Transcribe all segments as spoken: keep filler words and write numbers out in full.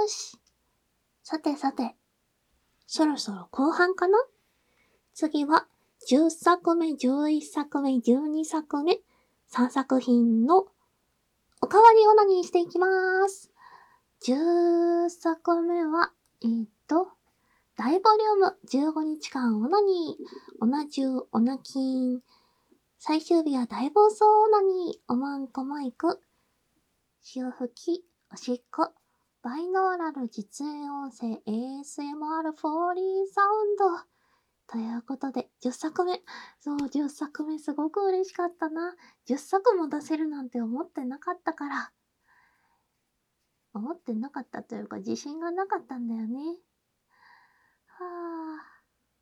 ーし。さてさて、そろそろ後半かな？次はじゅっさくめ、じゅういっさくめ、じゅうにさくめ、さんさく品のおかわりオナニーしていきまーす。じゅっさくめは、えーっと、大ボリュームじゅうごにちかんオナニー、オナジュー、オナキーン。最終日は大暴走オナニー、おまんこマイク、潮吹き、おしっこ、バイノーラル実演音声 エーエスエムアール フォーリーサウンド。ということで、じゅっさくめ。そう、じゅっさくめすごく嬉しかったな。じゅっさくも出せるなんて思ってなかったから。思ってなかったというか、自信がなかったんだよね。はぁ。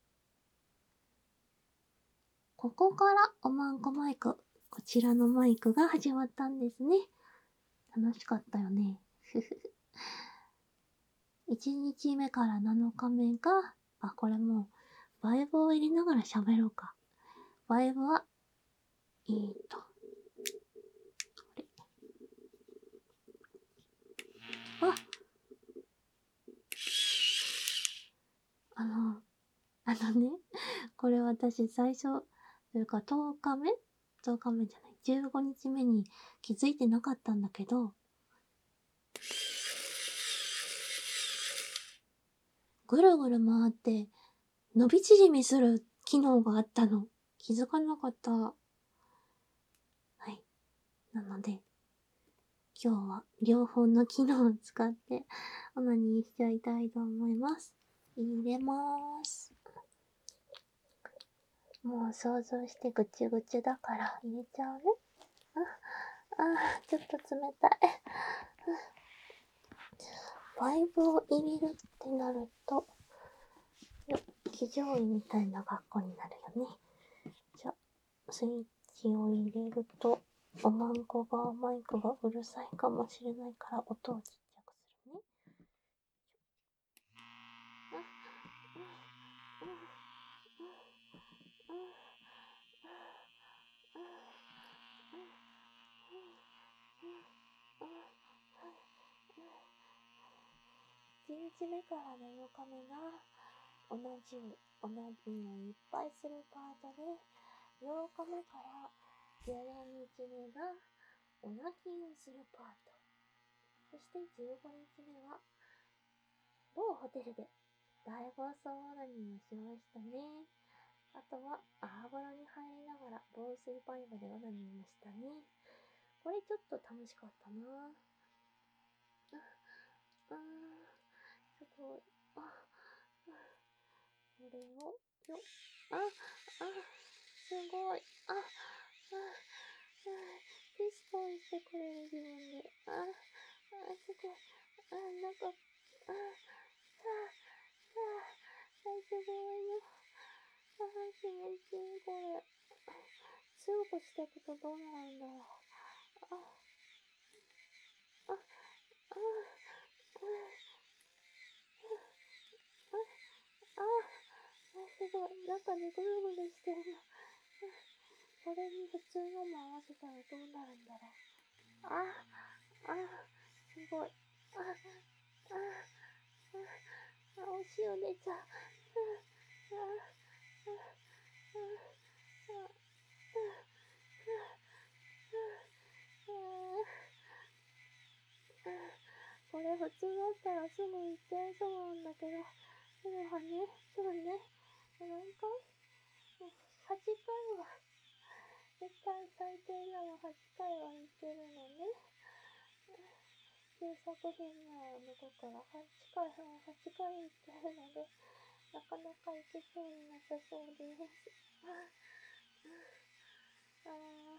ここからおまんこマイク。こちらのマイクが始まったんですね。楽しかったよね。ふふふ。いちにちめからなのかめが、あ、これもう、バイブを入れながら喋ろうか。バイブは、えーと、これ。あ、あの、あのね、これ私最初、というかとおかめ ?とおかめじゃない。じゅうごにちめに気づいてなかったんだけど、ぐるぐる回って伸び縮みする機能があったの。気づかなかった。はい。なので、今日は両方の機能を使ってオナニーしちゃいたいと思います。入れまーす。もう想像してぐちゅぐちゅだから入れちゃうね。あ、あー、ちょっと冷たい。バイブを入れるってなると、よ騎乗位みたいな学校になるよね。じゃあ、スイッチを入れると、おまんこがマイクがうるさいかもしれないから音をちっちゃくするね。いちにちめからなのかめが、同じオナニーをいっぱいするパートで、ようかめからじゅうよっかめがオナキーをするパート。そしてじゅうごにちめは某ホテルで大暴走オナニーをしましたね。あとは泡風呂に入りながら防水パイプでオナニーもしたね。これちょっと楽しかったな。あ、あー、すごい。あ、これを、よ、あ、あ、すごい。あ、あ、ピストンしてくれる自分で。あ、あ、すごい。あ、なんか、あ、あ、あ、すごいよ。あ、気持ちいい、これ。強くしたけどどうなるんだろう。あ、あ、あ、あ、あ、あ、すごい。中でぐるぐるしてるの。これに普通のも合わせたらどうなるんだろう。あ、あ、すごい。あ、あ、あ、あ、お塩出ちゃう。あ、あ、あ、あ、これ普通だったらすぐ行っちゃいそうなんだけど、でもはね、そうね、何回 ?はち 回は、絶対最低でもはちかいは行ってるのね。制作品の中からはちかい、はちかい行ってるので、なかなか行けそうになさそうです。あー、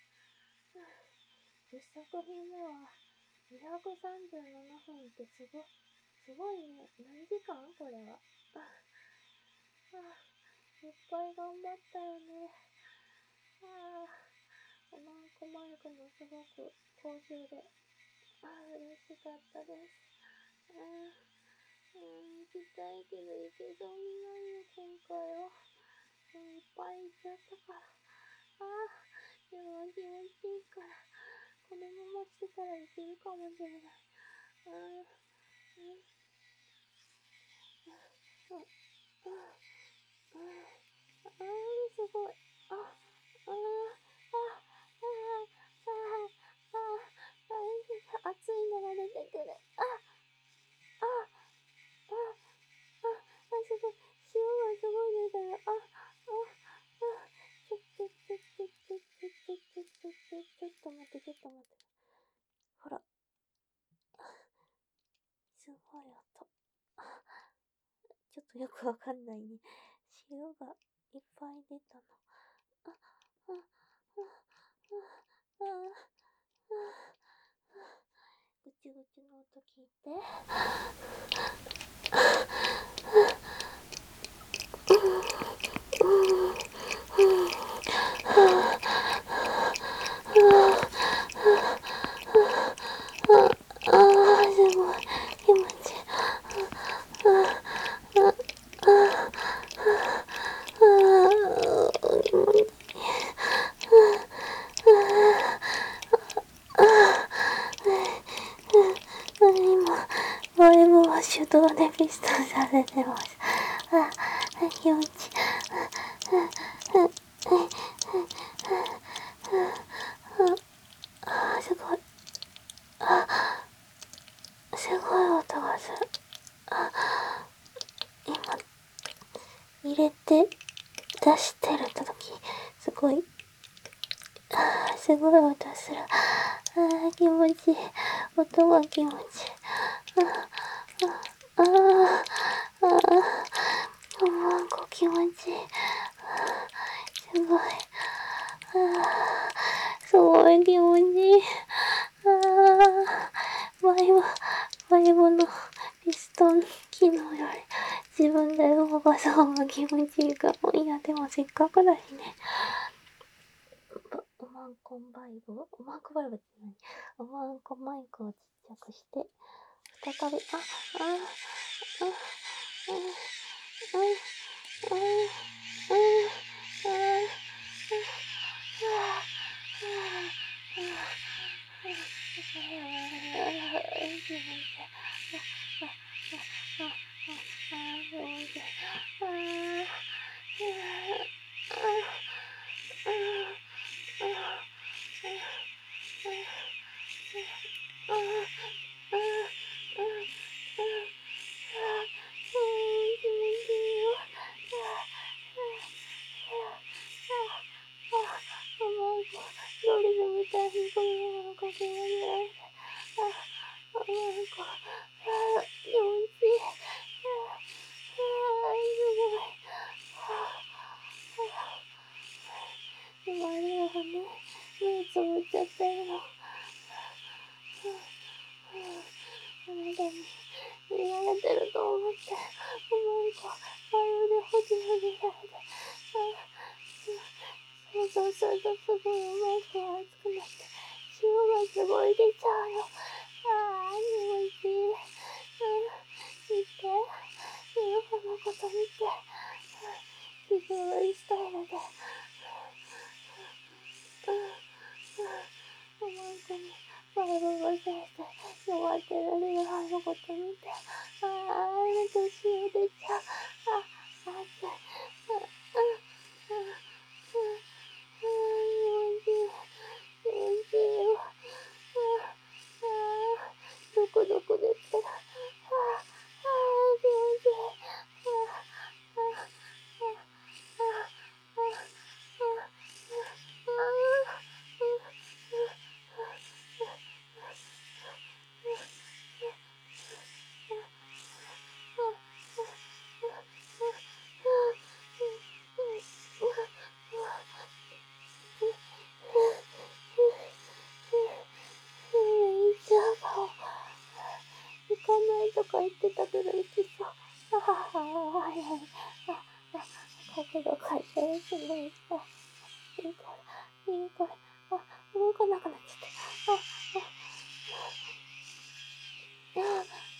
じゅっさく品目はにひゃくさんじゅうななふんってすご、すごいね。何時間これは。ああ、いっぱい頑張ったよね。ああ、おまんこマイクもすごく好評で、ああ、嬉しかったです。ああ、うん、行きたいけど行けそうにないよ、今回は。もういっぱい行っちゃったから。ああ、でも気持ちいいから、このまましてたらいけるかもしれない。ああ、 あー、すごい。あ、あー、あー、あー、あー、あー、あー、熱いのが出てくる。あ、あ、あ、あ、あ、すごい。塩がすごい出てる。あ、あ、あ、ちょ、ちょ、ちょ、ちょ、ちょ、ちょ、ちょ、ちょ、ちょ、ちょ、ちょっと待って、ちょっと待って。ほら。すごい音。ちょっとよくわかんないね。塩がいっぱい出たの。あ、あ、あ、あ、あ、あ、ぐちぐちの音聞いて。あー、すごい。気持ちいい。あ、あ、あ、あ、あ、気持ちいい。今、バイブは手動でピストンされてます。あ、気持ちいい。あ、すごい。あ、すごい音がする。あ、今、入れて出してる時、すごい、あー、すごい音する。あー、気持ちいい。音が気持ちいい。あー、あー、あー、おまんこ気持ちいい。すごい。あー、すごい気持ちいい。あー、バイブ、バイブのピストン機能より自分で動かす方が気持ちいいかも。いや、でもせっかくだしね。おまんこバイブおまんこバイブって何？おまんこマイクをちっちゃくして、再び、あ、あ、あ、あ、あ、あ、あ、あ、ロリルみたいにこのままかけられない。あ、あ、なんか、あ、気持ちいい。あ、あ、すごい。今ね、ね、目つぶっちゃってるの。あなたに見られてると思って、なんか、バイオでホジホジされて、そうそうそうそう、すごいマイクが熱くなって、塩がすごい出ちゃうよ。あー、気持ちいい。うん、見て、ゆうこのこと見て、すごいスタイルで、うん、うん、おまんこにバイブがさして弱ってるリルハのこと見て、あー、なんか塩出ちゃう。あ、熱い。うん、うん、うん、うん、気持ちいい。気持ちいいよ。ああ、どこどこでってる。ああ、ああ、気持ちいい。ああ、ああ、ああ、ああ、あ行っちゃうかも。行かないとか言ってたけど行きそう。ああ、ああ、やばい。ああ、角度変えて、すごいさ。いいから、いいから。あ、動かなくなっちゃった。あ、あ、あ、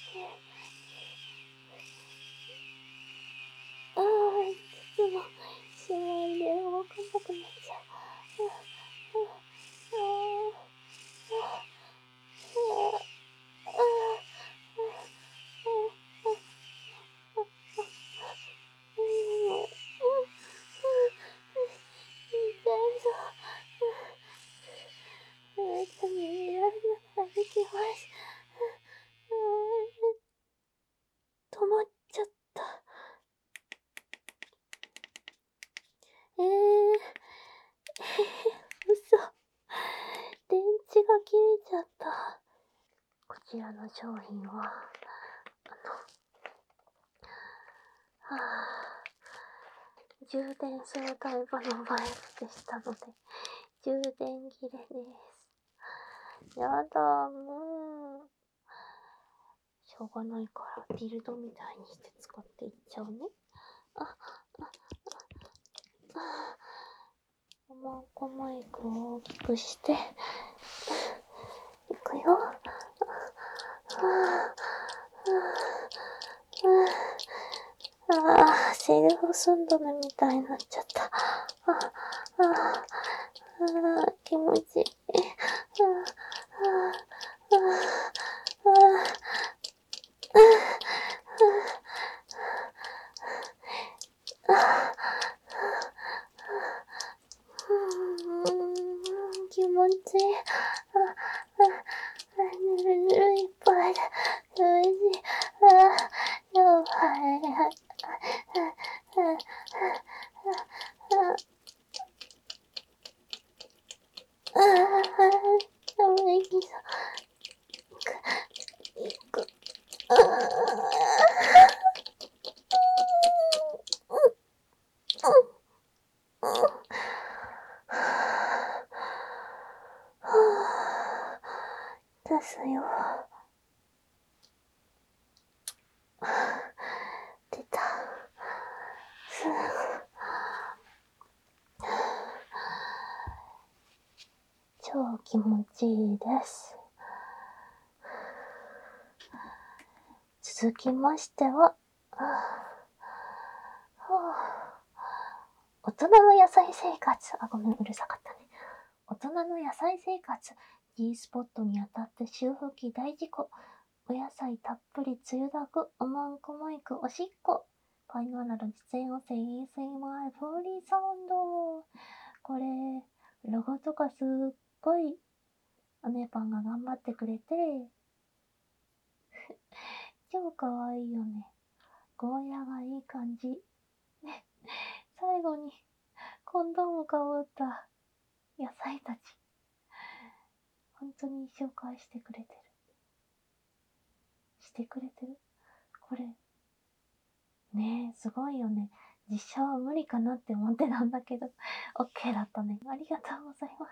ああ、いつも、しまいで動かなくなっちゃう。ああ、ああ、ああ、ああ、 し。止まっちゃった。えー、えー、嘘。電池が切れちゃった。こちらの商品は、あの、はぁ、充電するタイプのバイクでしたので、充電切れです。やだ、もう。しょうがないから、ディルドみたいにして使っていっちゃうね。あ、あ、あ、あ、おまんこマイクを大きくして、いくよ。ああ、セルフスンドルみたいになっちゃった。ああ、ああ、気持ちいい。ああ、ああ、ああ、気持ちいい。ああ、ぬるぬるいっぱいだ。おいしい。ああ、やばい。ああ、寒いきそう。いく。ああ、出すよ。出た。すぐ。超気持ちいいです。続きましては、大人の野菜生活。あ、ごめん、うるさかったね。大人の野菜生活。G スポットに当たって潮吹き大事故。お野菜たっぷりつゆだく。おまんこマイクおしっこ。バイノーラル実演音声 エーエスエムアール フーリーサウンド。これ、ロゴとかすっごい、お姉パンが頑張ってくれて、超かわいいよね。ゴーヤがいい感じ。ね、最後に、コンドームかぶった野菜たち。本当に紹介してくれてる。してくれてるこれ。ねえ、すごいよね。実写は無理かなって思ってたんだけど、OK だったね。ありがとうございます。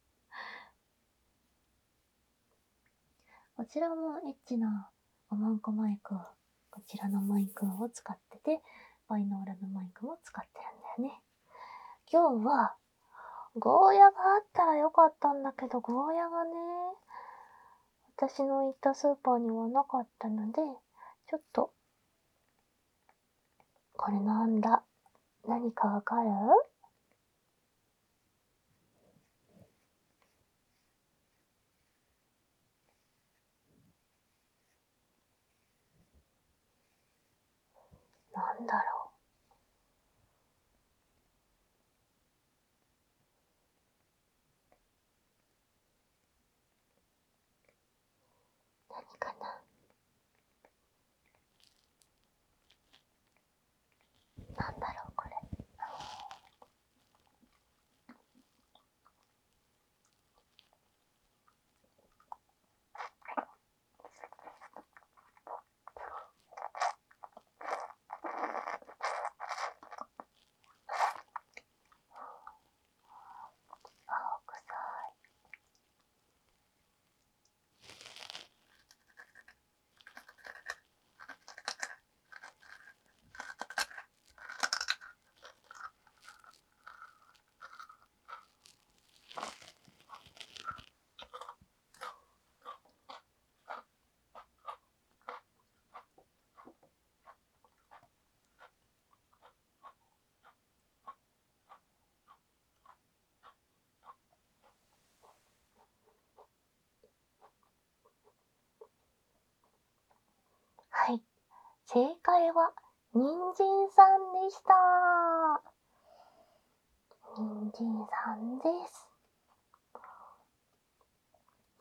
こちらもエッチなおまんこマイクを、こちらのマイクを使ってて、バイノーラのマイクも使ってるんだよね。今日は、ゴーヤがあったらよかったんだけど、ゴーヤがね、私の行ったスーパーにはなかったので、ちょっと、これなんだ？何かわかる？なんだろう？何かな？なんだろうこれ。青臭い。はい。正解は、人参さんでした。人参さんです。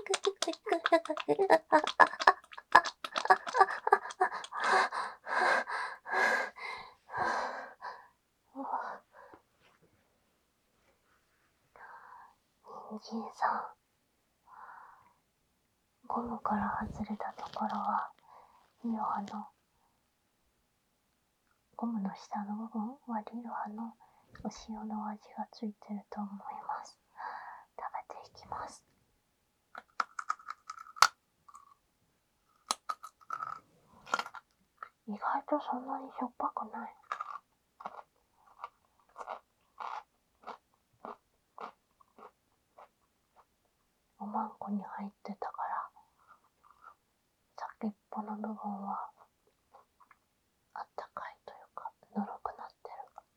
人参さん、ゴムから外れたところは、リロハの、ゴムの下の部分はリロハのお塩の味がついてると思います。食べていきます。意外とそんなにしょっぱくない。おまんこに入ってたから、先っぽの部分はあったかいというか、ぬるくなってる。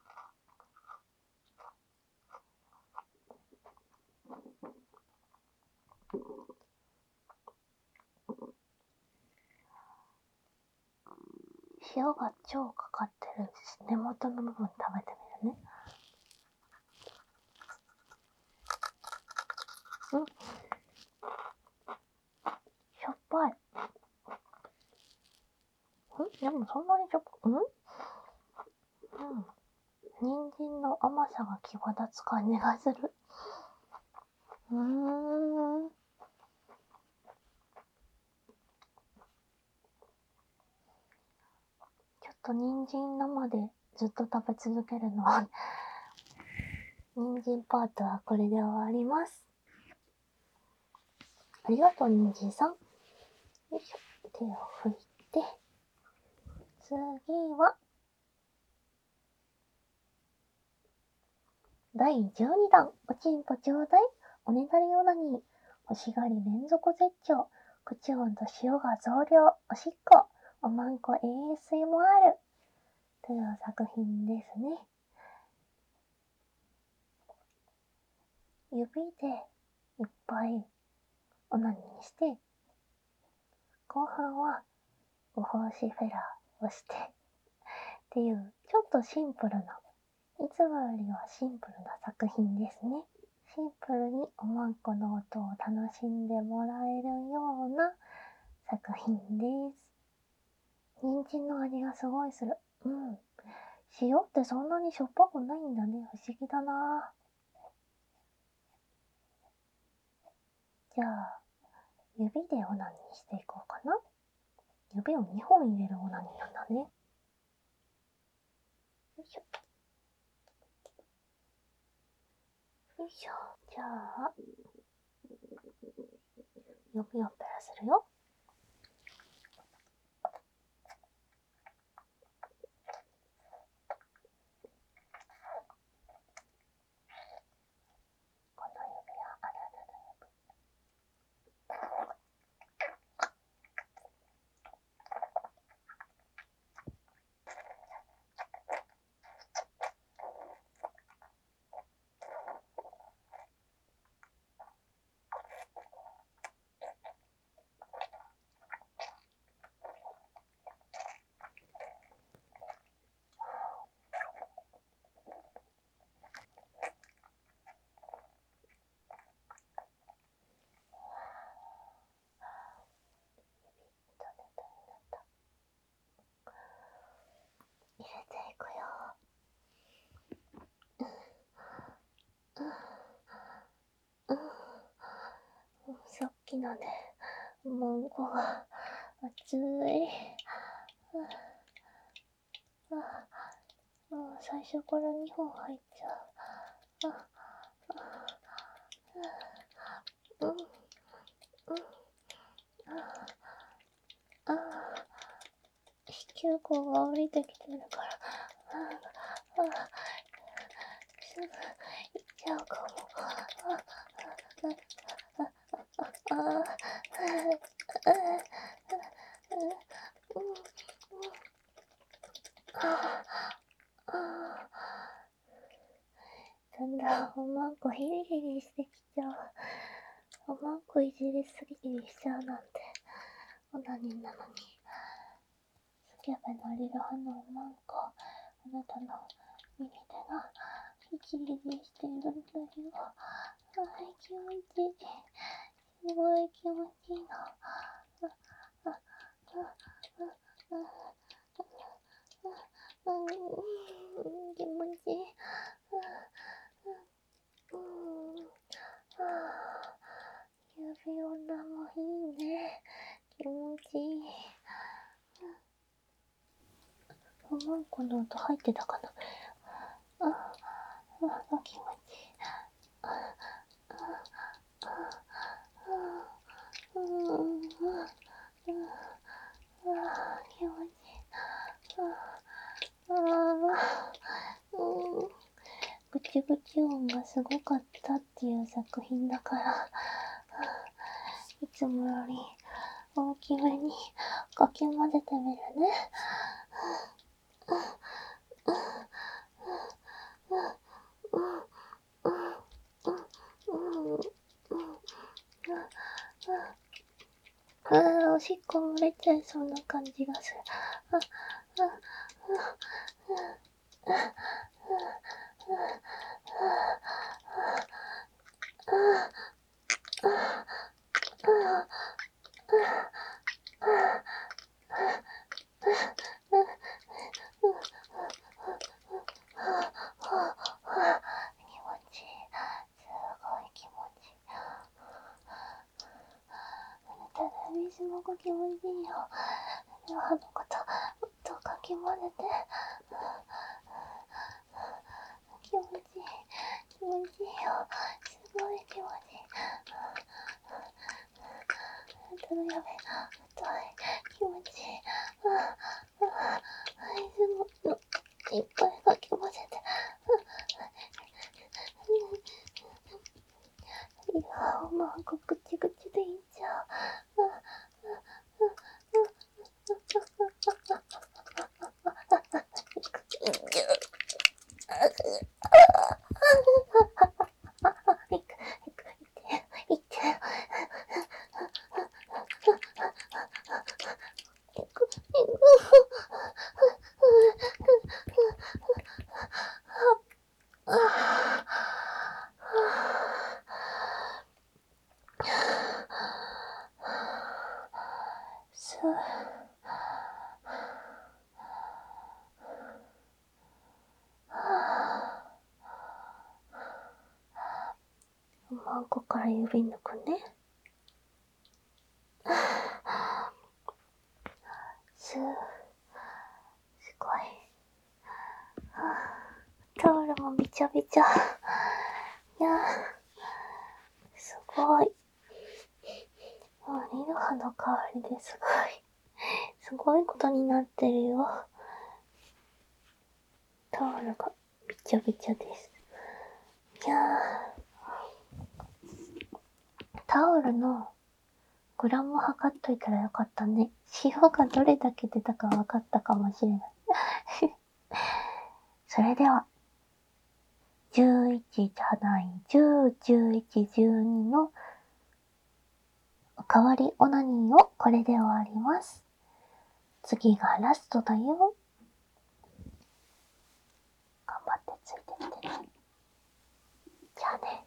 塩が超かかってるし、根元の部分食べてみるね。 もそんなにしょっぱ、んうん。人参の甘さが際立つ感じがする。うーん。ちょっと人参生でずっと食べ続けるのは、人参パートはこれで終わります。ありがとう、人参さん。よいしょ。手を拭いて。次は、だいじゅうにだん、おちんぽちょうだい、おねだりオナニー、欲しがり連続絶頂、口温と塩が増量、おしっこ、おまんこ エーエスエムアール という作品ですね。指でいっぱいオナニーして、後半はご奉仕フェラーをして、っていう、ちょっとシンプルな、いつもよりはシンプルな作品ですね。シンプルにおまんこの音を楽しんでもらえるような作品です。人参の味がすごいする。うん。塩ってそんなにしょっぱくないんだね。不思議だな。じゃあ、指でオナニーしていこうかな。指をにほん入れるオナニーなんだね。よいしょ。よいしょ。じゃあ、指をペラするよ。この指はあららら指。入れていくよ。うん、さっきのね、マンゴが熱い。ああ、最初からにほん入っちゃう。あうん、うん、ああ、子宮口が降りてきてるから、ああ、すぐ行っちゃうかも。ああ、ああ、だんだんおまんこヒリヒリしてきちゃう。おまんこいじりすぎにしちゃうなんて、オナニーなのに。スキャベのリルハのおまんこ、あなたの耳でがヒリヒリしてるんだよ。あー、気持ちいい。すごい気持ちいいの。ああああうん、気持ちいい。うん、指女もいいね。気持ちいい。おまんこの音入ってたかな。あ、あ、気持ちいい。あ、あ、あ、うん、うん、あ、気持ちいい。あ、あ、うん。ぐちぐち音がすごかったっていう作品だから、いつもより大きめにかき混ぜてみるね。ああ、おしっこ漏れちゃいそうな感じがする。あ、あ、あ、あ、 ちいい。すごい気持ちいい。あなたの指すごく気持ちいいよ。歯のこともっとかき混ぜて。気持ちいい。気持ちいいよ。すごい気持ちいい。あなたの指太い。気持ちいい。水もいっぱいかき混ぜて。いや、もうぐちぐちでいいじゃん。いって。す孫から指抜くね。す、すごい。タオルもびちゃびちゃ。いや、すごい。リノハの香りですごい。すごいことになってるよ。タオルがびちゃびちゃです。いやー、タオルのグラム測っといたらよかったね。塩がどれだけ出たか分かったかもしれない。それでは、じゅういちじゃない、じゅう、じゅういち、じゅうにのおかわりオナニーをこれで終わります。次がラストだよ。頑張ってついてみてね。じゃあね。